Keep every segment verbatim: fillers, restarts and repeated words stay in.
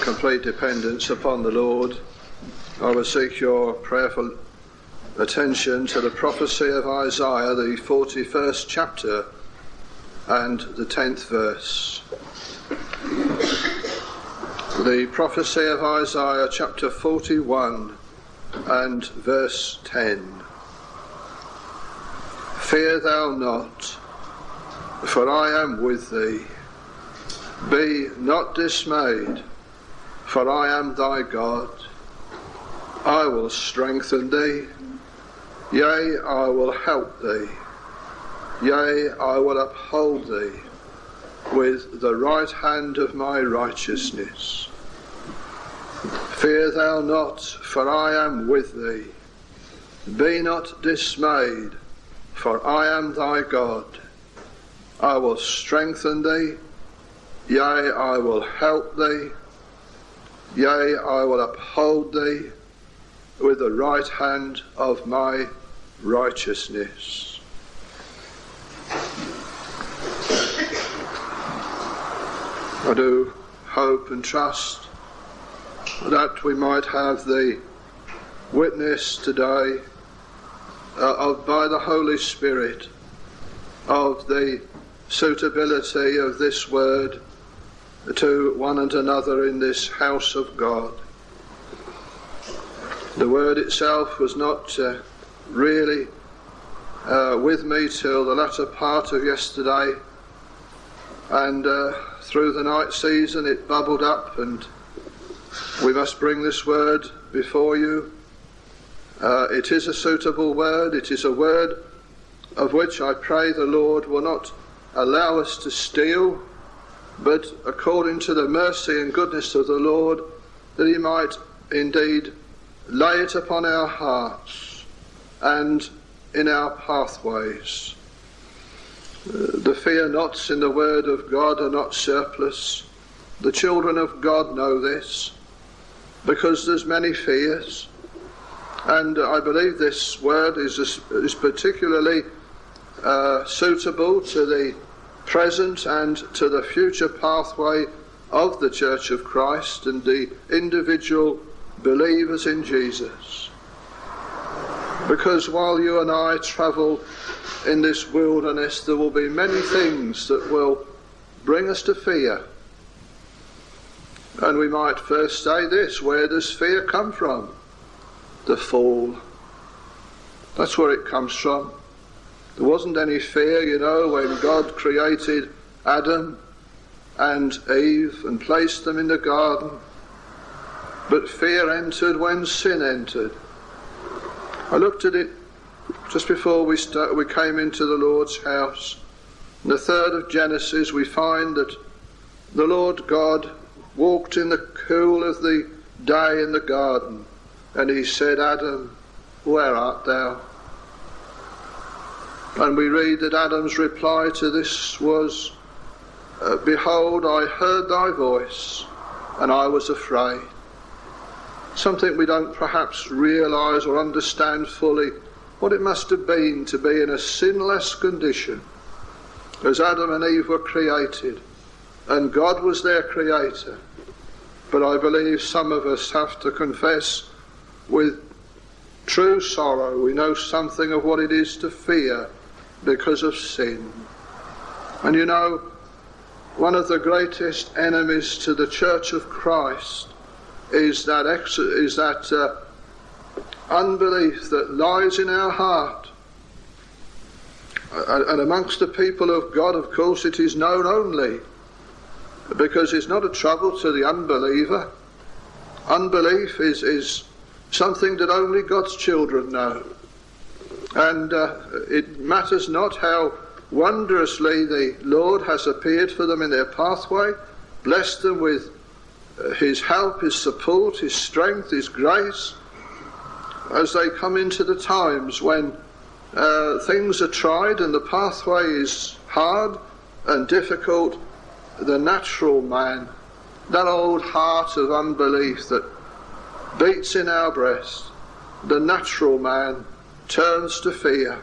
complete dependence upon the Lord, I will seek your prayerful attention to the prophecy of Isaiah, the forty-first chapter and the tenth verse. The prophecy of Isaiah chapter forty-one and verse ten. Fear thou not, for I am with thee. Be not dismayed, for I am thy God. I will strengthen thee, yea, I will help thee. Yea, I will uphold thee with the right hand of my righteousness. Fear thou not, for I am with thee. Be not dismayed, for I am thy God. I will strengthen thee, yea, I will help thee. Yea, I will uphold thee with the right hand of my righteousness. I do hope and trust that we might have the witness today uh, of, by the Holy Spirit, of the suitability of this word to one and another in this house of God. The word itself was not uh, really uh, with me till the latter part of yesterday, and uh, through the night season it bubbled up, and we must bring this word before you. Uh, it is a suitable word. It is a word of which I pray the Lord will not allow us to steal, but according to the mercy and goodness of the Lord, that he might indeed lay it upon our hearts and in our pathways. Uh, the fear nots in the word of God are not surplus. The children of God know this, because there's many fears, and I believe this word is, is particularly uh, suitable to the present and to the future pathway of the Church of Christ and the individual believers in Jesus. Because while you and I travel in this wilderness, there will be many things that will bring us to fear. And we might first say this: where does fear come from? The fall. That's where it comes from. There wasn't any fear, you know, when God created Adam and Eve and placed them in the garden. But fear entered when sin entered. I looked at it just before we start, we came into the Lord's house. In the third of Genesis, we find that the Lord God walked in the cool of the day in the garden, and he said, Adam, where art thou? And we read that Adam's reply to this was, uh, Behold, I heard thy voice, and I was afraid. Something we don't perhaps realise or understand fully, what it must have been to be in a sinless condition as Adam and Eve were created, and God was their creator. But I believe some of us have to confess with true sorrow, we know something of what it is to fear because of sin. And you know, one of the greatest enemies to the Church of Christ is that ex- is that uh, unbelief that lies in our heart. Uh, and amongst the people of God, of course, it is known only because it's not a trouble to the unbeliever. Unbelief is, is something that only God's children know. And uh, it matters not how wondrously the Lord has appeared for them in their pathway, blessed them with uh, his help, his support, his strength, his grace, as they come into the times when uh, things are tried and the pathway is hard and difficult. The natural man, that old heart of unbelief that beats in our breast, the natural man turns to fear,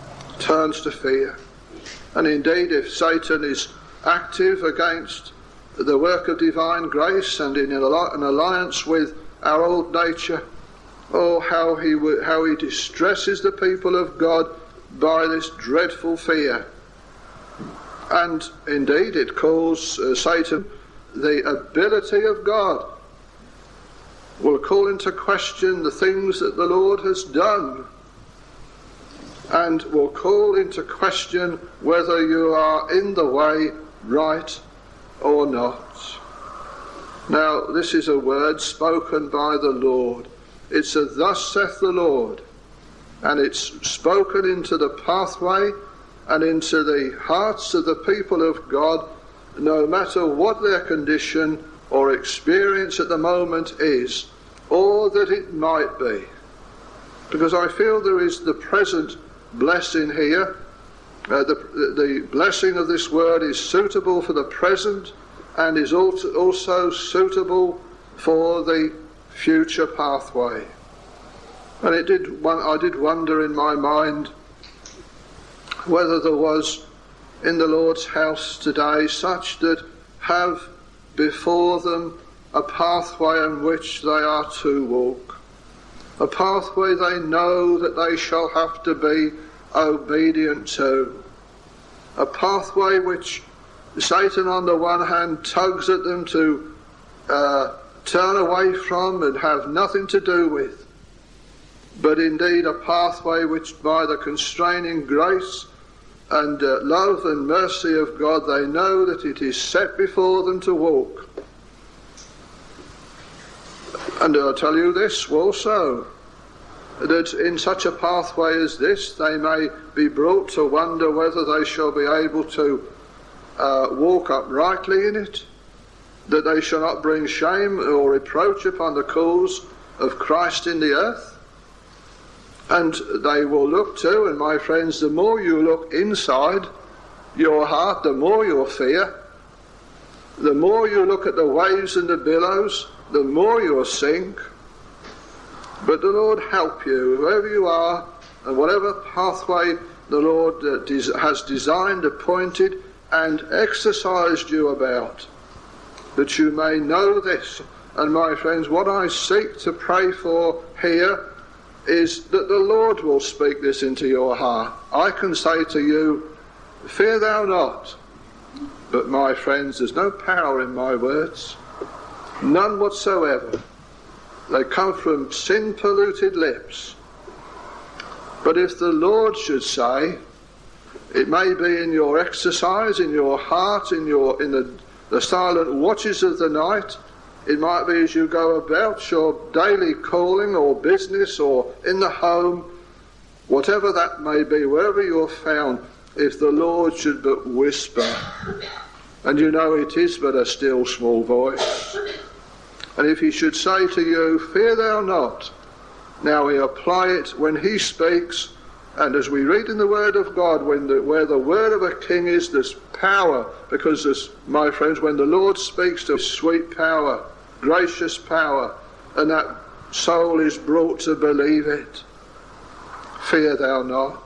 turns to fear. And indeed, if Satan is active against the work of divine grace and in an alliance with our old nature. Oh, how he how he distresses the people of God by this dreadful fear. And indeed it calls uh, Satan the ability of God. Will call into question the things that the Lord has done, and will call into question whether you are in the way right or not. Now, this is a word spoken by the Lord. It's a "thus saith the Lord," and it's spoken into the pathway and into the hearts of the people of God, no matter what their condition or experience at the moment is, or that it might be. Because I feel there is the present blessing here. Uh, the, the blessing of this word is suitable for the present and is also suitable for the future pathway. And it did. I did wonder in my mind whether there was in the Lord's house today such that have before them a pathway in which they are to walk, a pathway they know that they shall have to be obedient to, a pathway which Satan on the one hand tugs at them to uh, turn away from and have nothing to do with, but indeed a pathway which by the constraining grace and uh, love and mercy of God they know that it is set before them to walk. And I'll tell you this also, that in such a pathway as this they may be brought to wonder whether they shall be able to uh, walk uprightly in it, that they shall not bring shame or reproach upon the cause of Christ in the earth. And they will look to, and my friends, the more you look inside your heart, the more you'll fear. The more you look at the waves and the billows, the more you'll sink. But the Lord help you, whoever you are, and whatever pathway the Lord uh, des- has designed, appointed, and exercised you about, that you may know this. And my friends, what I seek to pray for here is that the Lord will speak this into your heart. I can say to you, fear thou not. But my friends, there's no power in my words. None whatsoever. They come from sin-polluted lips. But if the Lord should say, it may be in your exercise, in your heart, in your in the, the silent watches of the night, it might be as you go about your daily calling or business or in the home, whatever that may be, wherever you're found, if the Lord should but whisper, and you know it is but a still small voice, and if he should say to you, fear thou not, now we apply it when he speaks, and as we read in the Word of God, when the, where the word of a king is, there's power, because there's, my friends, when the Lord speaks, there's sweet power, gracious power, and that soul is brought to believe it. Fear thou not.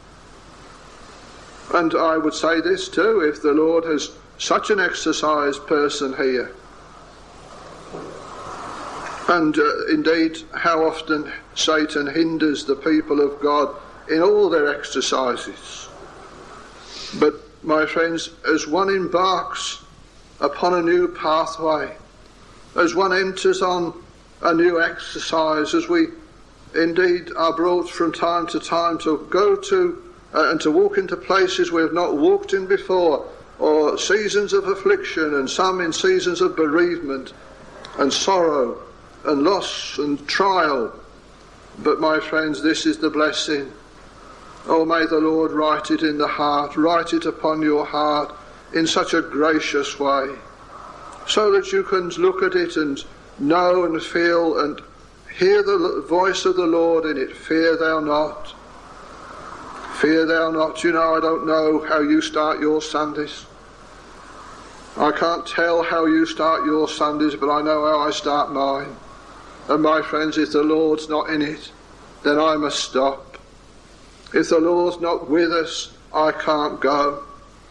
And I would say this too, if the Lord has such an exercised person here, and uh, indeed how often Satan hinders the people of God in all their exercises. But my friends, as one embarks upon a new pathway, as one enters on a new exercise, as we indeed are brought from time to time to go to uh, and to walk into places we have not walked in before, or seasons of affliction, and some in seasons of bereavement and sorrow and loss and trial. But my friends, this is the blessing. Oh, may the Lord write it in the heart, write it upon your heart in such a gracious way, so that you can look at it and know and feel and hear the voice of the Lord in it. Fear thou not. Fear thou not. You know, I don't know how you start your Sundays. I can't tell how you start your Sundays, but I know how I start mine. And my friends, if the Lord's not in it, then I must stop. If the Lord's not with us, I can't go.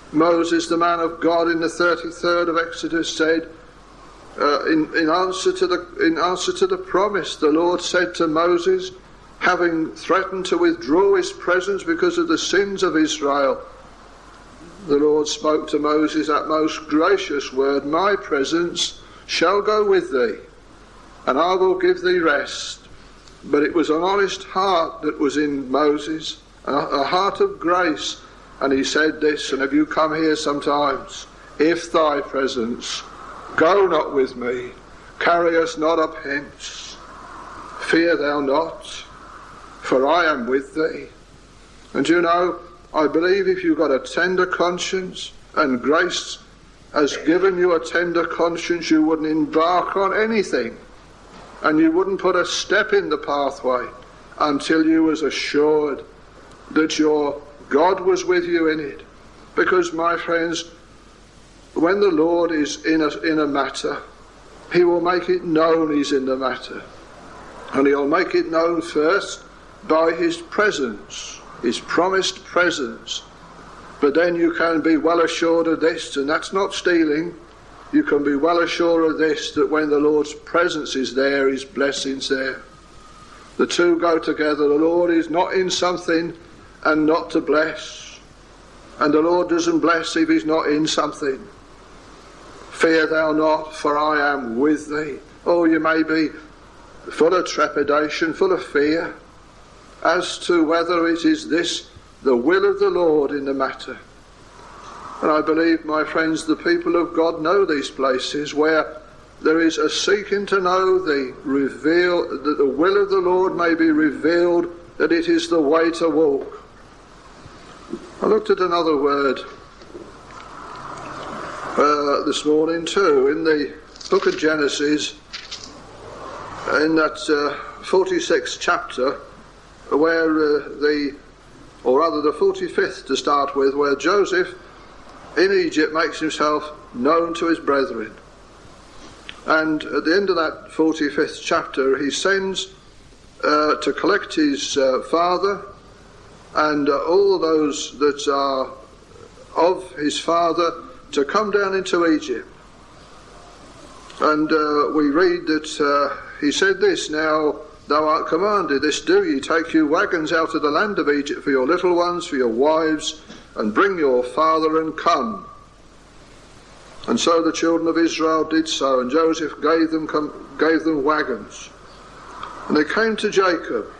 Moses, the man of God, in the thirty-third of Exodus said, uh, in, in answer to the in answer to the promise, the Lord said to Moses, having threatened to withdraw his presence because of the sins of Israel, the Lord spoke to Moses that most gracious word, my presence shall go with thee, and I will give thee rest. But it was an honest heart that was in Moses, a, a heart of grace. And he said this, and have you come here sometimes? If thy presence go not with me, carry us not up hence. Fear thou not, for I am with thee. And you know, I believe if you've got a tender conscience, and grace has given you a tender conscience, you wouldn't embark on anything, and you wouldn't put a step in the pathway until you was assured that your God was with you in it. Because, my friends, when the Lord is in a, in a matter, he will make it known he's in the matter. And he'll make it known first by his presence, his promised presence. But then you can be well assured of this, and that's not stealing. You can be well assured of this, that when the Lord's presence is there, his blessing's there. The two go together. The Lord is not in something and not to bless. And the Lord doesn't bless if he's not in something. Fear thou not, for I am with thee. Oh, you may be full of trepidation, full of fear, as to whether it is this, the will of the Lord in the matter. And I believe, my friends, the people of God know these places where there is a seeking to know the reveal, that the will of the Lord may be revealed, that it is the way to walk. I looked at another word uh, this morning too, in the book of Genesis, in that uh, forty-sixth chapter, where uh, the, or rather the forty-fifth to start with, where Joseph in Egypt makes himself known to his brethren. And at the end of that forty-fifth chapter, he sends uh, to collect his uh, father and uh, all those that are of his father to come down into Egypt. And uh, we read that uh, he said this, now thou art commanded, this do ye, take you wagons out of the land of Egypt for your little ones, for your wives, and bring your father and come. And so the children of Israel did so, and Joseph gave them com- gave them wagons. And they came to Jacob,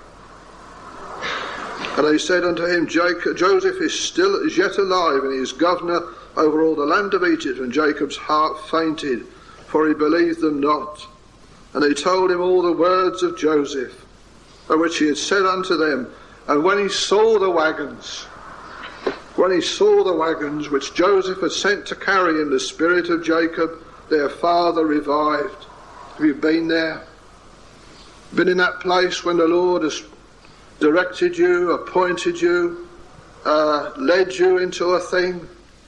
and they said unto him, Jacob, Joseph is still is yet alive, and he is governor over all the land of Egypt. And Jacob's heart fainted, for he believed them not. And they told him all the words of Joseph, which he had said unto them. And when he saw the wagons, when he saw the wagons which Joseph had sent to carry him, the spirit of Jacob, their father, revived. Have you been there? Been in that place when the Lord has directed you, appointed you, uh, led you into a thing,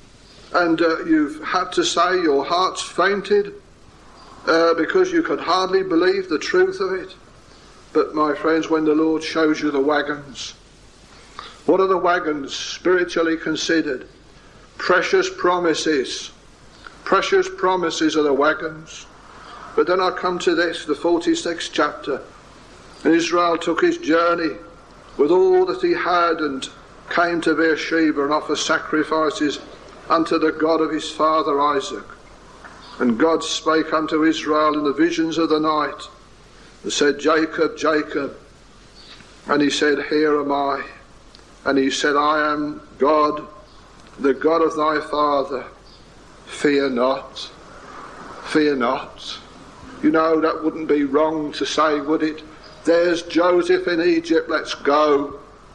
and uh, you've had to say your heart's fainted uh, because you could hardly believe the truth of it. But my friends, when the Lord shows you the wagons, what are the wagons spiritually considered? Precious promises. Precious promises are the wagons. But then I come to this, the forty-sixth chapter. And Israel took his journey with all that he had, and came to Beersheba and offered sacrifices unto the God of his father Isaac. And God spake unto Israel in the visions of the night, and said, Jacob, Jacob. And he said, Here am I. And he said, I am God, the God of thy father. Fear not. Fear not. You know, that wouldn't be wrong to say, would it? There's Joseph in Egypt, let's go.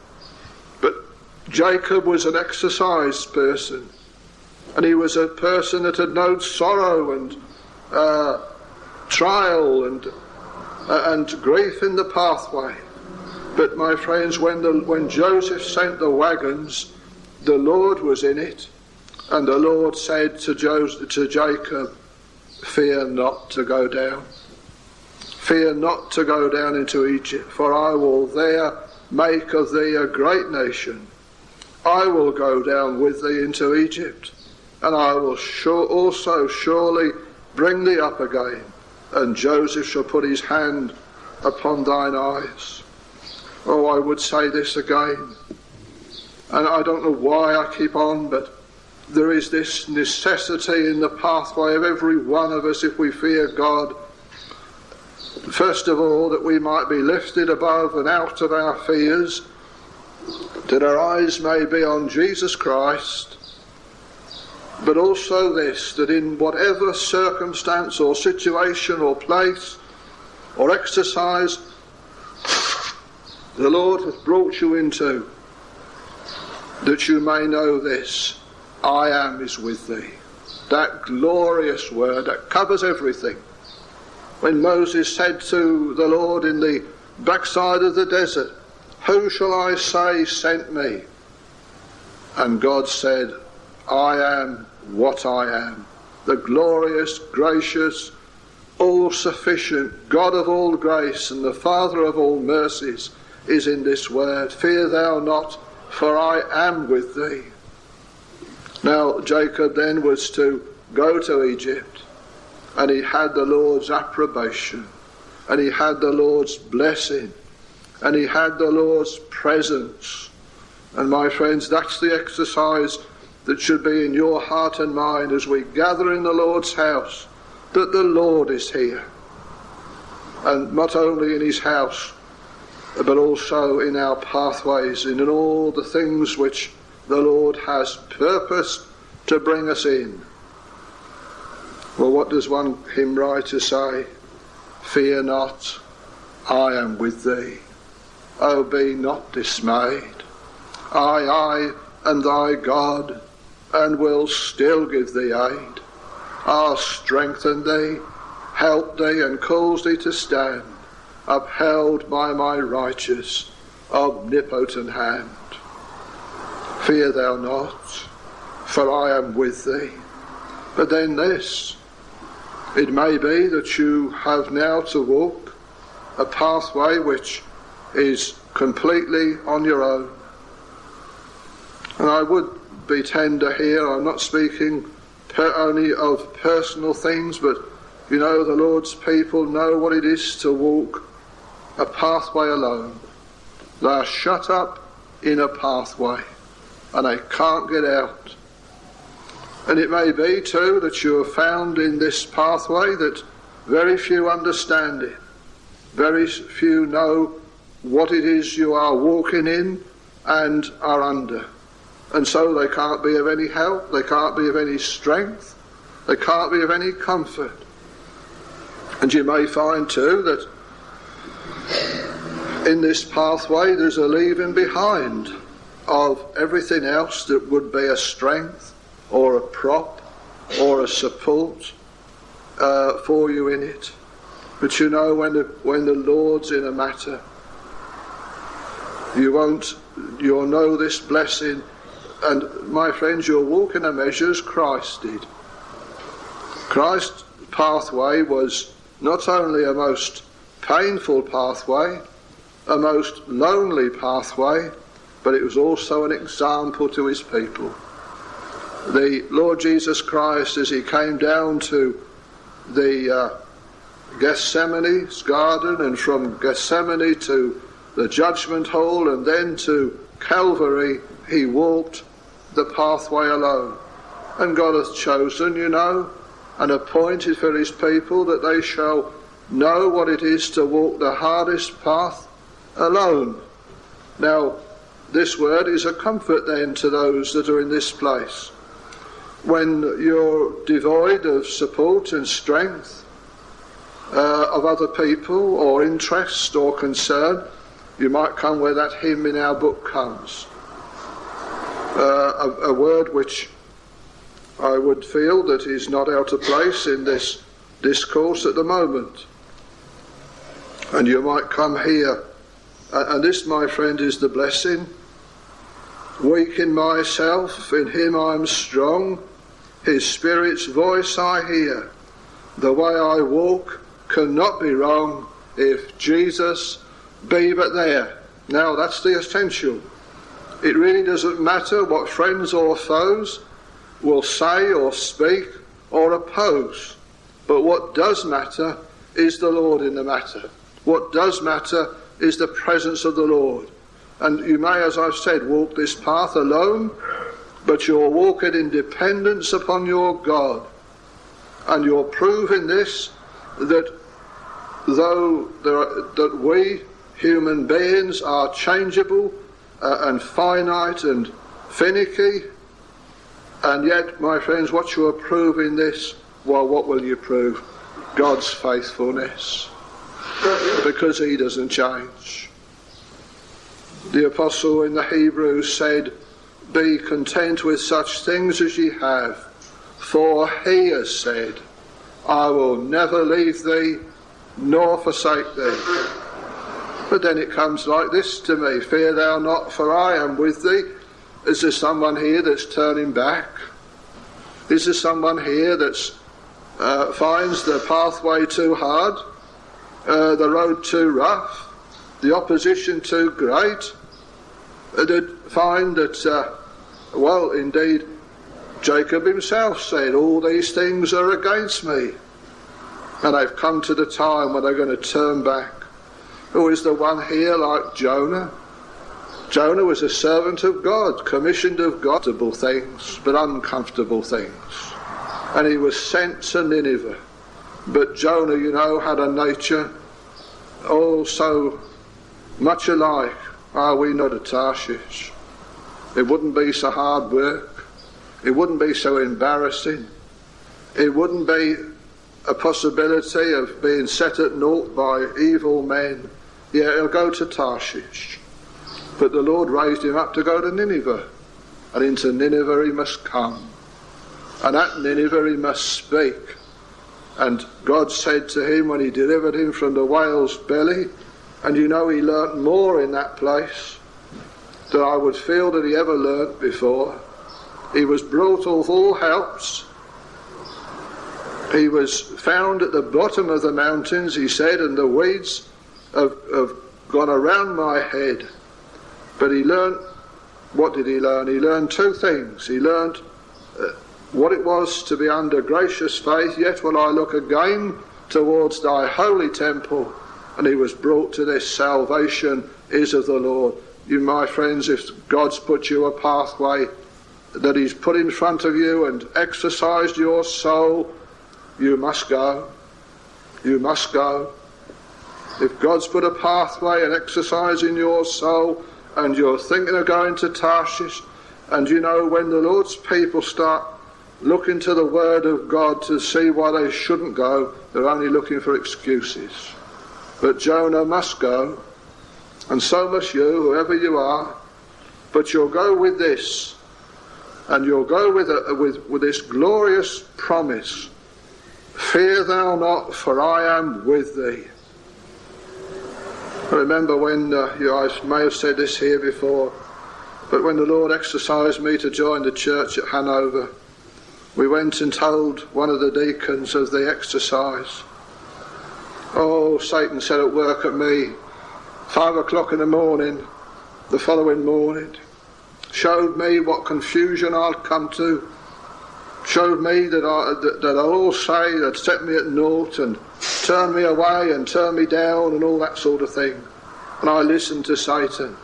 But Jacob was an exercised person, and he was a person that had known sorrow and uh, trial and uh, and grief in the pathway. But my friends, when the when Joseph sent the wagons, the Lord was in it, and the Lord said to Joseph, to Jacob, fear not to go down. Fear not to go down into Egypt, for I will there make of thee a great nation. I will go down with thee into Egypt. and I will sure also surely bring thee up again, and Joseph shall put his hand upon thine eyes. Oh, I would say this again, and I don't know why I keep on, but there is this necessity in the pathway of every one of us, if we fear God, first of all, that we might be lifted above and out of our fears, that our eyes may be on Jesus Christ, but also this, that in whatever circumstance or situation or place or exercise the Lord hath brought you into, that you may know this: I am is with thee. That glorious word that covers everything. When Moses said to the Lord in the backside of the desert, who shall I say sent me? And God said, I am what I am. The glorious, gracious, all-sufficient God of all grace and the Father of all mercies is in this word. Fear thou not, for I am with thee. Now Jacob then was to go to Egypt, and he had the Lord's approbation, and he had the Lord's blessing, and he had the Lord's presence. And my friends, that's the exercise that should be in your heart and mind as we gather in the Lord's house, that the Lord is here. And not only in his house, but also in our pathways, and in all the things which the Lord has purposed to bring us in. Well, what does one hymn writer say? Fear not, I am with thee. Oh, be not dismayed. I, I am thy God, and will still give thee aid. I'll strengthen thee, help thee, and cause thee to stand, upheld by my righteous, omnipotent hand. Fear thou not, for I am with thee. But then this, it may be that you have now to walk a pathway which is completely on your own. And I would be tender here. I'm not speaking per only of personal things, but you know, the Lord's people know what it is to walk a pathway alone. They are shut up in a pathway and they can't get out. And it may be too that you are found in this pathway that very few understand it. Very few know what it is you are walking in and are under. And so they can't be of any help, they can't be of any strength, they can't be of any comfort. And you may find too that in this pathway there's a leaving behind of everything else that would be a strength or a prop or a support uh, for you in it. But you know, when the, when the Lord's in a matter, you won't, you'll know this blessing. And my friends, you'll walk in a measure as Christ did. Christ's pathway was not only a most painful pathway, a most lonely pathway, but it was also an example to his people. The Lord Jesus Christ, as he came down to the uh, Gethsemane's garden, and from Gethsemane to the judgment hall, and then to Calvary, he walked the pathway alone. And God hath chosen, you know, and appointed for his people that they shall know what it is to walk the hardest path alone. Now, this word is a comfort then to those that are in this place. When you're devoid of support and strength uh, of other people or interest or concern, you might come where that hymn in our book comes. Uh, a, a word which I would feel that is not out of place in this discourse at the moment. And you might come here, uh, and this, my friend, is the blessing. Weak in myself, in him I'm strong, his Spirit's voice I hear. The way I walk cannot be wrong, if Jesus be but there. Now that's the essential. It really doesn't matter what friends or foes will say or speak or oppose. But what does matter is the Lord in the matter. What does matter is the presence of the Lord. And you may, as I've said, walk this path alone, but you'll walk it in dependence upon your God. And you'll prove in this that though there are, that we human beings are changeable uh, and finite and finicky, and yet, my friends, what you are proving this, well, what will you prove? God's faithfulness, because he doesn't change. The apostle in the Hebrews said, "Be content with such things as ye have, for he has said, I will never leave thee nor forsake thee." But then it comes like this to me: "Fear thou not, for I am with thee." Is there someone here that's turning back? Is there someone here that uh, finds the pathway too hard, uh, the road too rough, the opposition too great, uh, that find that, uh, well, indeed, Jacob himself said, "All these things are against me," and they've come to the time when they're going to turn back? Or is there one here like Jonah? Jonah was a servant of God, commissioned of God, comfortable things, but uncomfortable things. And he was sent to Nineveh. But Jonah, you know, had a nature all so much alike. Are we not at Tarshish? It wouldn't be so hard work. It wouldn't be so embarrassing. It wouldn't be a possibility of being set at naught by evil men. Yeah, he'll go to Tarshish. But the Lord raised him up to go to Nineveh. And into Nineveh he must come. And at Nineveh he must speak. And God said to him when he delivered him from the whale's belly, and you know he learnt more in that place than I would feel that he ever learnt before. He was brought of all helps. He was found at the bottom of the mountains, he said, and the weeds have, have gone around my head. But he learnt, what did he learn? He learned two things. He learnt uh, what it was to be under gracious faith, yet will I look again towards thy holy temple. And he was brought to this: salvation is of the Lord. You, my friends, if God's put you a pathway that he's put in front of you and exercised your soul, you must go. You must go. If God's put a pathway and exercise in your soul, and you're thinking of going to Tarshish, and you know, when the Lord's people start looking to the Word of God to see why they shouldn't go, they're only looking for excuses. But Jonah must go, and so must you, whoever you are. But you'll go with this, and you'll go with, a, with, with this glorious promise: "Fear thou not, for I am with thee." I remember when, uh, you guys may have said this here before, but when the Lord exercised me to join the church at Hanover, we went and told one of the deacons of the exercise. Oh, Satan set at work at me, five o'clock in the morning, the following morning, showed me what confusion I'd come to, showed me that, I, that, that I'll all say they'd set me at naught and turn me away and turn me down and all that sort of thing. And I listened to Satan.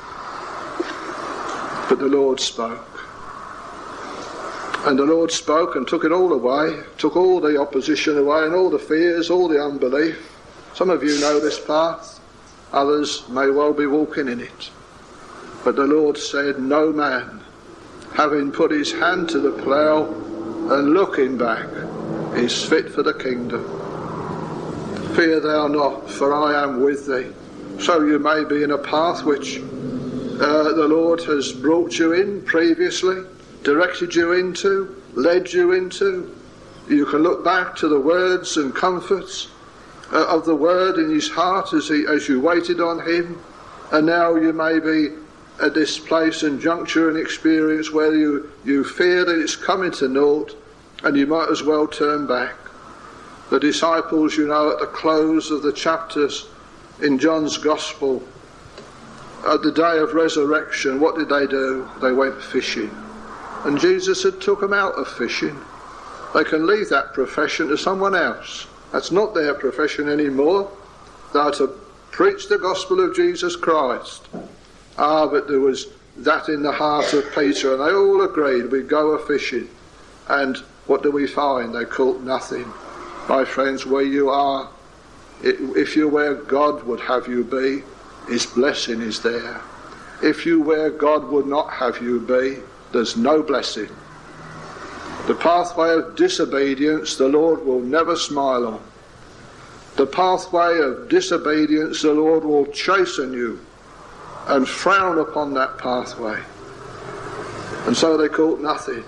But the Lord spoke. And the Lord spoke and took it all away, took all the opposition away and all the fears, all the unbelief. Some of you know this path, others may well be walking in it. But the Lord said, "No man, having put his hand to the plough and looking back, is fit for the kingdom. Fear thou not, for I am with thee." So you may be in a path which uh, the Lord has brought you in previously, directed you into, led you into. You can look back to the words and comforts uh, of the word in his heart as, he, as you waited on him. And now you may be at this place and juncture and experience where you, you fear that it's coming to naught, and you might as well turn back. The disciples, you know, at the close of the chapters in John's Gospel, at the day of resurrection, what did they do? They went fishing. And Jesus had took them out of fishing. They can leave that profession to someone else. That's not their profession anymore. They are to preach the gospel of Jesus Christ. Ah, but there was that in the heart of Peter, and they all agreed we'd go a-fishing. And what do we find? They caught nothing. My friends, where you are, if you're where God would have you be, his blessing is there. If you where God would not have you be, there's no blessing. The pathway of disobedience the Lord will never smile on. The pathway of disobedience the Lord will chasten you and frown upon that pathway. And so they caught nothing.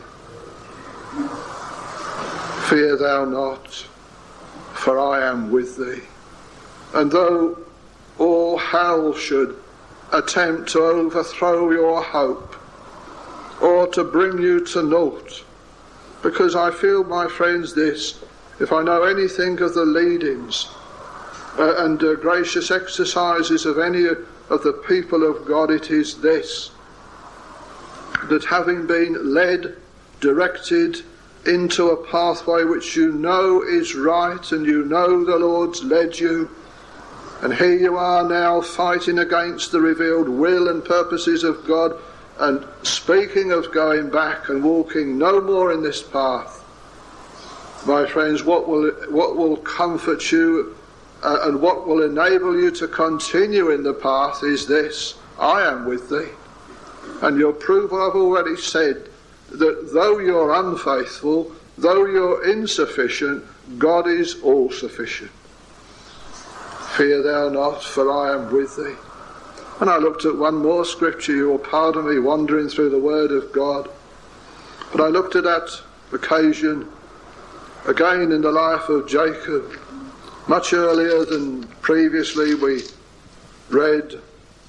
Fear thou not, for I am with thee. And though all hell should attempt to overthrow your hope or to bring you to naught, because I feel, my friends, this, if I know anything of the leadings uh, and uh, gracious exercises of any of the people of God, it is this, that having been led, directed into a pathway which you know is right, and you know the Lord's led you, and here you are now fighting against the revealed will and purposes of God, and speaking of going back and walking no more in this path, my friends, what will what will comfort you uh, and what will enable you to continue in the path is this: I am with thee. And your proof, I've already said, that though you're unfaithful, though you're insufficient, God is all sufficient. Fear thou not, for I am with thee. And I looked at one more scripture, you will pardon me wandering through the word of God, but I looked at that occasion again in the life of Jacob, much earlier than previously we read.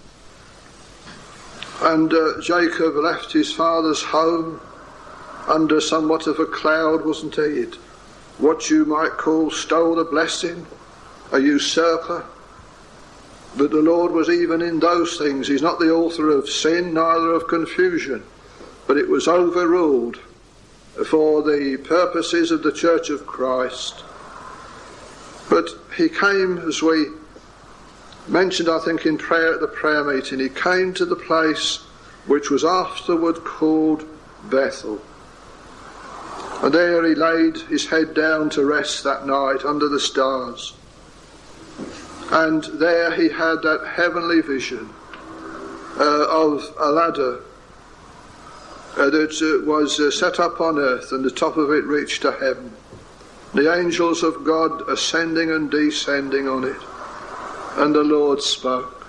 And uh, Jacob left his father's home under somewhat of a cloud, wasn't he? It, what you might call stole the blessing, a usurper. But the Lord was even in those things. He's not the author of sin, neither of confusion. But it was overruled for the purposes of the Church of Christ. But he came, as we mentioned, I think, in prayer at the prayer meeting, he came to the place which was afterward called Bethel. And there he laid his head down to rest that night under the stars. And there he had that heavenly vision uh, of a ladder uh, that uh, was uh, set up on earth, and the top of it reached to heaven. The angels of God ascending and descending on it. And the Lord spoke.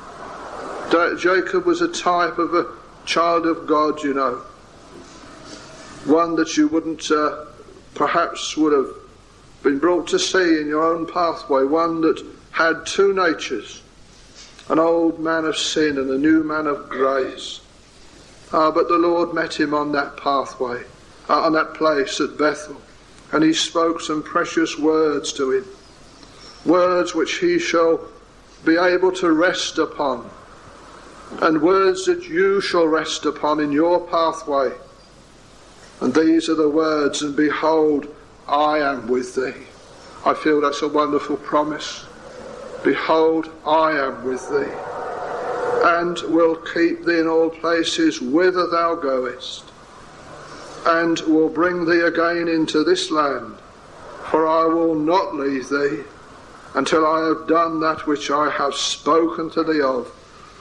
Jacob was a type of a child of God, you know. One that you wouldn't uh, perhaps would have been brought to see in your own pathway. One that had two natures, an old man of sin and a new man of grace. Ah, but the Lord met him on that pathway, uh, on that place at Bethel, and he spoke some precious words to him, words which he shall be able to rest upon, and words that you shall rest upon in your pathway. And these are the words, and behold, I am with thee. I feel that's a wonderful promise. Behold, I am with thee, and will keep thee in all places whither thou goest, and will bring thee again into this land, for I will not leave thee until I have done that which I have spoken to thee of.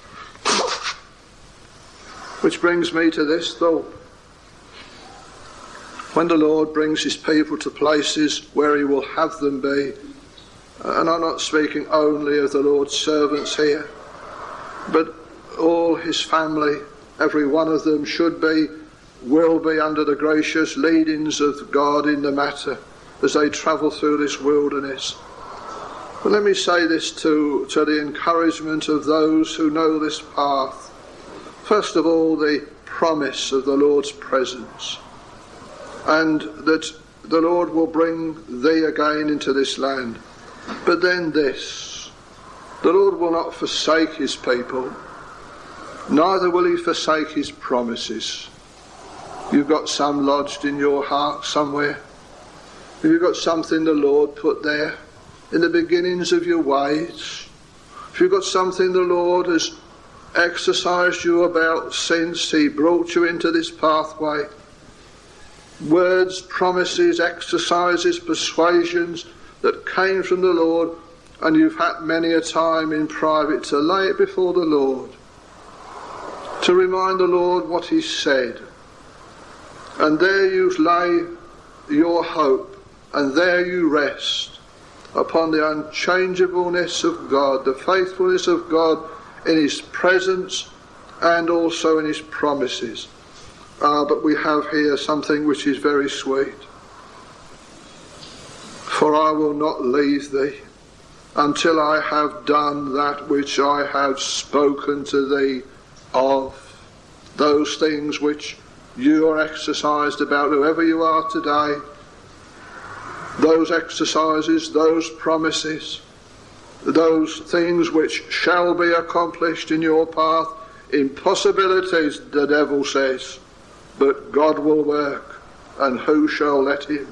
Which brings me to this thought. When the Lord brings his people to places where he will have them be, and I'm not speaking only of the Lord's servants here, but all his family, every one of them should be, will be under the gracious leadings of God in the matter as they travel through this wilderness. But let me say this to, to the encouragement of those who know this path. First of all, the promise of the Lord's presence, and that the Lord will bring thee again into this land. But then this, the Lord will not forsake his people, neither will he forsake his promises. You've got some lodged in your heart somewhere. Have you got something the Lord put there in the beginnings of your ways? If you've got something the Lord has exercised you about since he brought you into this pathway, words, promises, exercises, persuasions that came from the Lord, and you've had many a time in private to lay it before the Lord, to remind the Lord what he said. And there you lay your hope, and there you rest upon the unchangeableness of God, the faithfulness of God in his presence and also in his promises. Ah, but we have here something which is very sweet. For I will not leave thee until I have done that which I have spoken to thee of. Those things which you are exercised about, whoever you are today, those exercises, those promises, those things which shall be accomplished in your path, impossibilities, the devil says, but God will work, and who shall let him?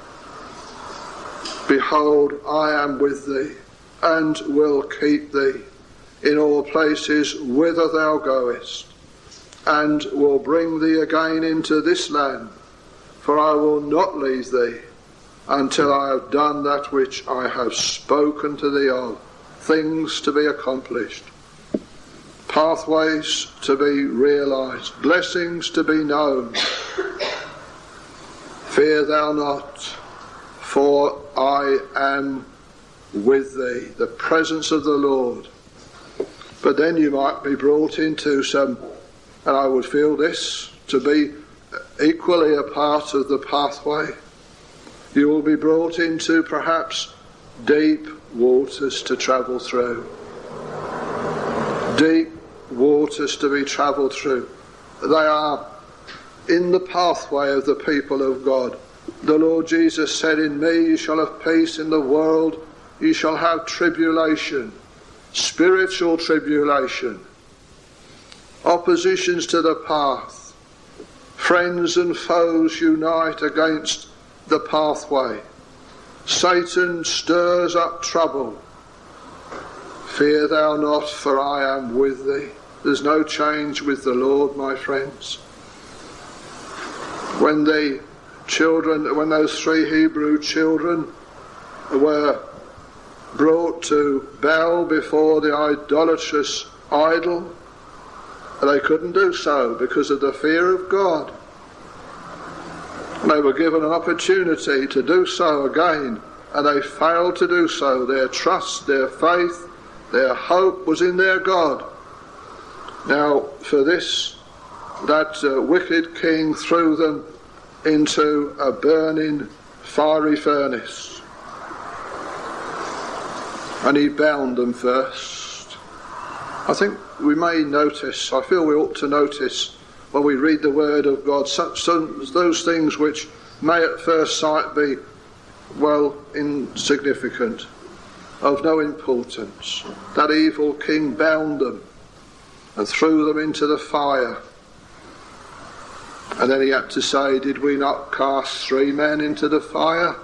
Behold, I am with thee, and will keep thee in all places whither thou goest, and will bring thee again into this land, for I will not leave thee until I have done that which I have spoken to thee of, things to be accomplished, pathways to be realised, blessings to be known. Fear thou not, for I am with thee, the presence of the Lord. But then you might be brought into some, and I would feel this to be equally a part of the pathway. You will be brought into perhaps deep waters to travel through. Deep waters to be travelled through. They are in the pathway of the people of God. The Lord Jesus said, in me you shall have peace, in the world you shall have tribulation, spiritual tribulation, oppositions to the path. Friends and foes unite against the pathway. Satan stirs up trouble. Fear thou not, for I am with thee. There's no change with the Lord, my friends. When the children, when those three Hebrew children were brought to bow before the idolatrous idol, they couldn't do so because of the fear of God. They were given an opportunity to do so again, and they failed to do so. Their trust, their faith, their hope was in their God. Now, for this, that uh, wicked king threw them into a burning fiery furnace, and he bound them first. I think we may notice, I feel we ought to notice when we read the word of God, such some, those things which may at first sight be, well, insignificant, of no importance. That evil king bound them and threw them into the fire. And then he had to say, did we not cast three men into the fire?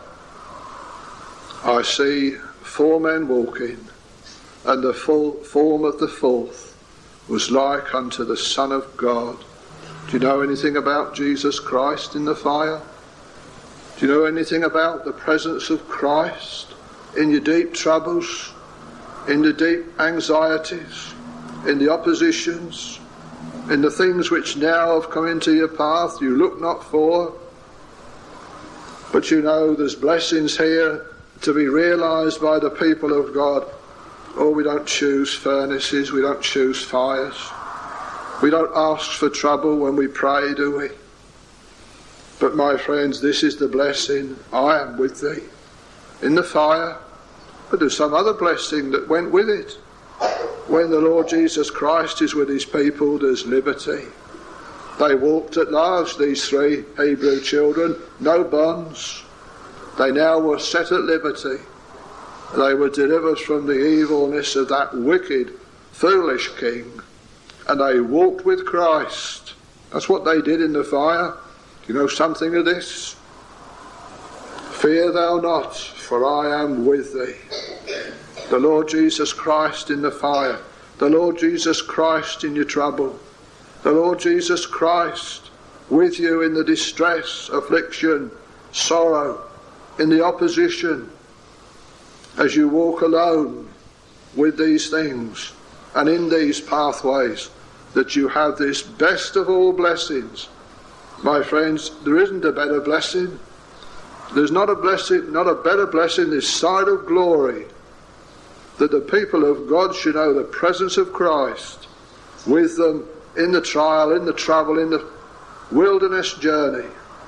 I see four men walking, and the full form of the fourth was like unto the Son of God. Do you know anything about Jesus Christ in the fire? Do you know anything about the presence of Christ in your deep troubles, in the deep anxieties, in the oppositions, in the things which now have come into your path you look not for? But you know there's blessings here to be realised by the people of God. Oh, we don't choose furnaces, we don't choose fires. We don't ask for trouble when we pray, do we? But my friends, this is the blessing. I am with thee in the fire. But there's some other blessing that went with it. When the Lord Jesus Christ is with his people, there's liberty. They walked at large, these three Hebrew children, no bonds. They now were set at liberty. They were delivered from the evilness of that wicked, foolish king. And they walked with Christ. That's what they did in the fire. you know something of this? Fear thou not, for I am with thee. The Lord Jesus Christ in the fire. The Lord Jesus Christ in your trouble. The Lord Jesus Christ with you in the distress, affliction, sorrow, in the opposition, as you walk alone with these things and in these pathways, that you have this best of all blessings. My friends, there isn't a better blessing. There's not a blessing, not a better blessing this side of glory, that the people of God should know the presence of Christ with them in the trial, in the trouble, in the wilderness journey.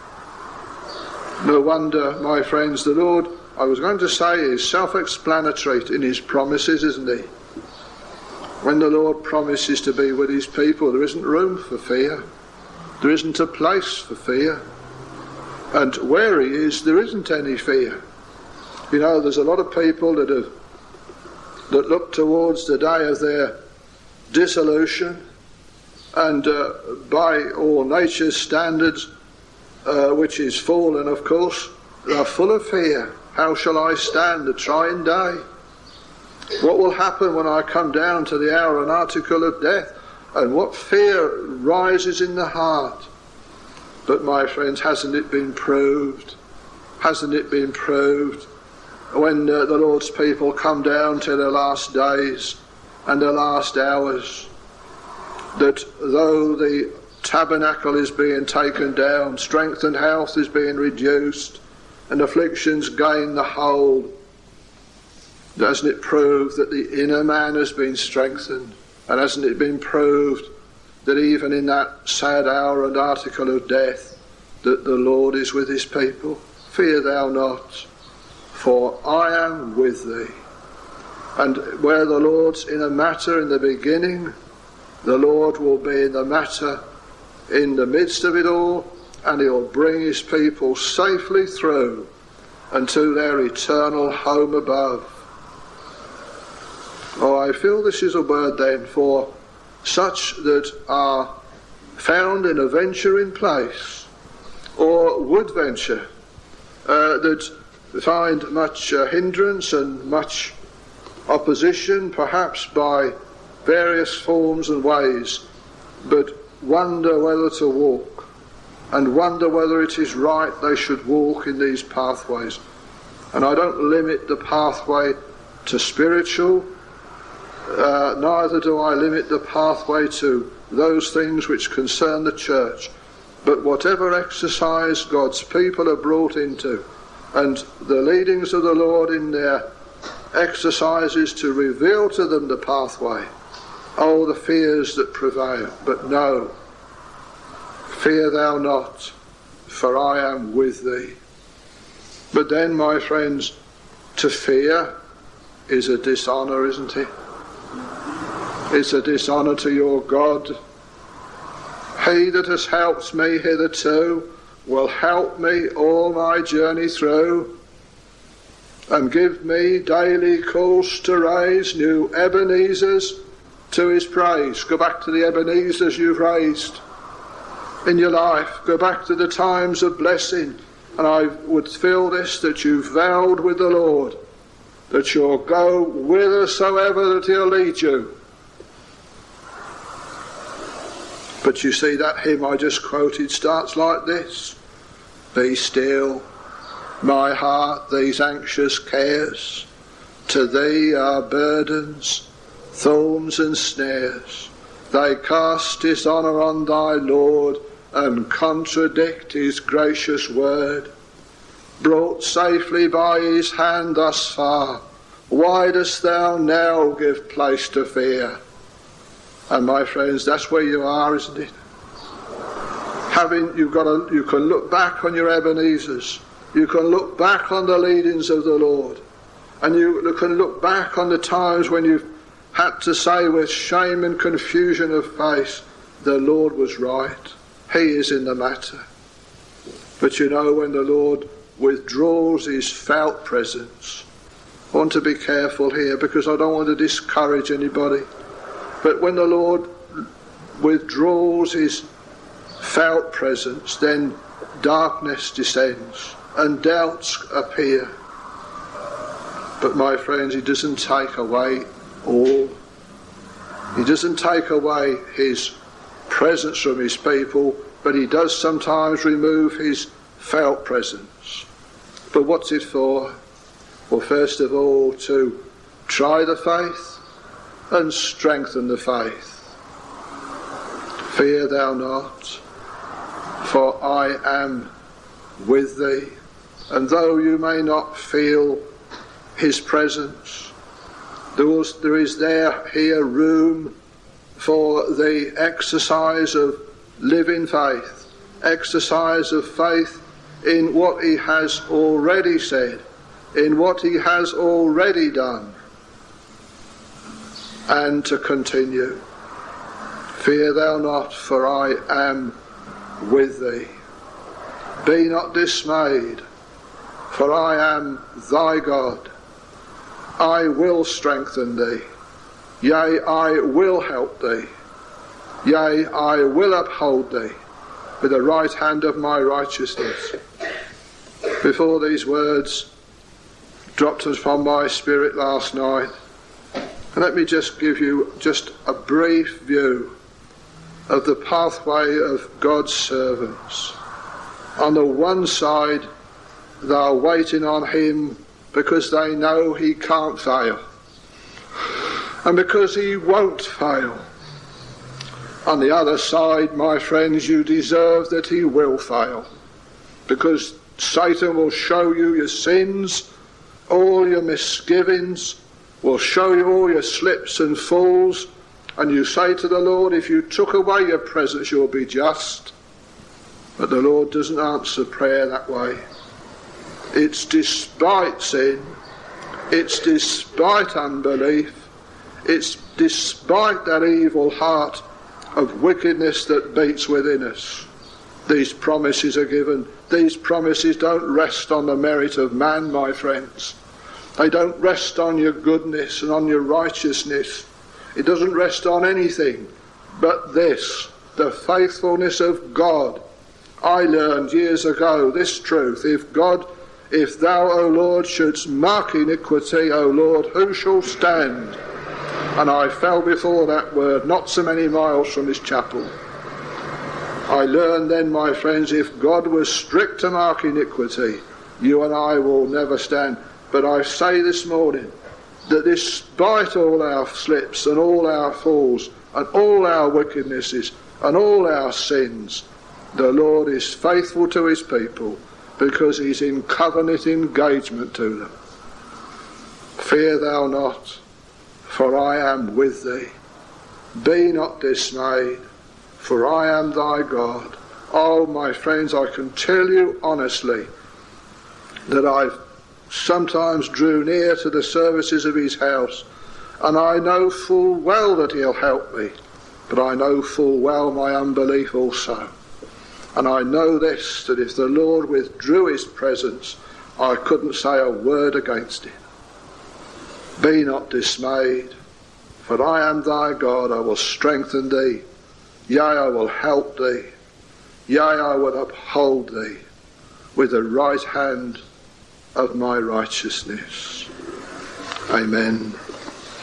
No wonder, my friends, the Lord, I was going to say, is self-explanatory in his promises, isn't he? When the Lord promises to be with his people, there isn't room for fear. There isn't a place for fear. And where he is, there isn't any fear. You know, there's a lot of people that have that look towards the day of their dissolution, and uh, by all nature's standards, uh, which is fallen, of course, they are full of fear. How shall I stand the trying day? What will happen when I come down to the hour and article of death? And what fear rises in the heart? But my friends, hasn't it been proved? Hasn't it been proved when uh, the Lord's people come down to their last days and their last hours, that though the tabernacle is being taken down, strength and health is being reduced, and afflictions gain the hold, doesn't it prove that the inner man has been strengthened? And hasn't it been proved that even in that sad hour and article of death, that the Lord is with his people? Fear thou not, for I am with thee. And where the Lord's in a matter in the beginning, the Lord will be in the matter in the midst of it all, and he'll bring his people safely through unto their eternal home above. Oh, I feel this is a word then for such that are found in a venturing place, or would venture, uh, that find much uh, hindrance and much opposition, perhaps by various forms and ways, but wonder whether to walk, and wonder whether it is right they should walk in these pathways. And I don't limit the pathway to spiritual, uh, neither do I limit the pathway to those things which concern the church, but whatever exercise God's people are brought into, and the leadings of the Lord in their exercises to reveal to them the pathway. Oh, the fears that prevail, but no, fear thou not, for I am with thee. But then, my friends, to fear is a dishonour, isn't it? It's a dishonour to your God. He that has helped me hitherto will help me all my journey through, and give me daily cause to raise new Ebenezers to his praise. Go back to the Ebenezers you've raised in your life. Go back to the times of blessing. And I would feel this, that you've vowed with the Lord that you'll go whithersoever that he'll lead you. But you see, that hymn I just quoted starts like this: Be still, my heart, these anxious cares, to thee are burdens, thorns and snares. They cast dishonour on thy Lord, and contradict his gracious word. Brought safely by his hand thus far, why dost thou now give place to fear? And my friends, that's where you are, isn't it? Having, you've got to, you can look back on your Ebenezers, you can look back on the leadings of the Lord, and you can look back on the times when you've had to say with shame and confusion of face, the Lord was right. He is in the matter. But you know, when the Lord withdraws his felt presence, I want to be careful here because I don't want to discourage anybody. But when the Lord withdraws his felt presence, then darkness descends and doubts appear. But my friends, he doesn't take away all. He doesn't take away his presence from his people, but he does sometimes remove his felt presence. But what's it for? Well, first of all, to try the faith and strengthen the faith. Fear thou not, for I am with thee. And though you may not feel his presence, there, was, there is there here room for the exercise of living faith, exercise of faith in what he has already said, in what he has already done, and to continue. Fear thou not, for I am with thee. Be not dismayed, for I am thy God. I will strengthen thee. Yea, I will help thee. Yea, I will uphold thee with the right hand of my righteousness. Before these words dropped upon my spirit last night, let me just give you just a brief view of the pathway of God's servants. On the one side, they are waiting on him because they know he can't fail, and because he won't fail. On the other side, my friends, you deserve that he will fail, because Satan will show you your sins, all your misgivings, will show you all your slips and falls, and you say to the Lord, if you took away your presence, you'll be just. But the Lord doesn't answer prayer that way. It's despite sin, it's despite unbelief, it's despite that evil heart of wickedness that beats within us. These promises are given. These promises don't rest on the merit of man, my friends. They don't rest on your goodness and on your righteousness. It doesn't rest on anything but this, the faithfulness of God. I learned years ago this truth: if God, if thou, O Lord, shouldst mark iniquity, O Lord, who shall stand? And I fell before that word not so many miles from this chapel. I learned then, my friends, if God was strict to mark iniquity, you and I will never stand. But I say this morning that despite all our slips and all our falls and all our wickednesses and all our sins, the Lord is faithful to his people, because he's in covenant engagement to them. Fear thou not, for I am with thee. Be not dismayed, for I am thy God. Oh, my friends, I can tell you honestly that I've sometimes drew near to the services of his house, and I know full well that he'll help me, but I know full well my unbelief also. And I know this, that if the Lord withdrew his presence, I couldn't say a word against it. Be not dismayed, for I am thy God. I will strengthen thee. Yea, I will help thee. Yea, I will uphold thee with the right hand of my righteousness. Amen.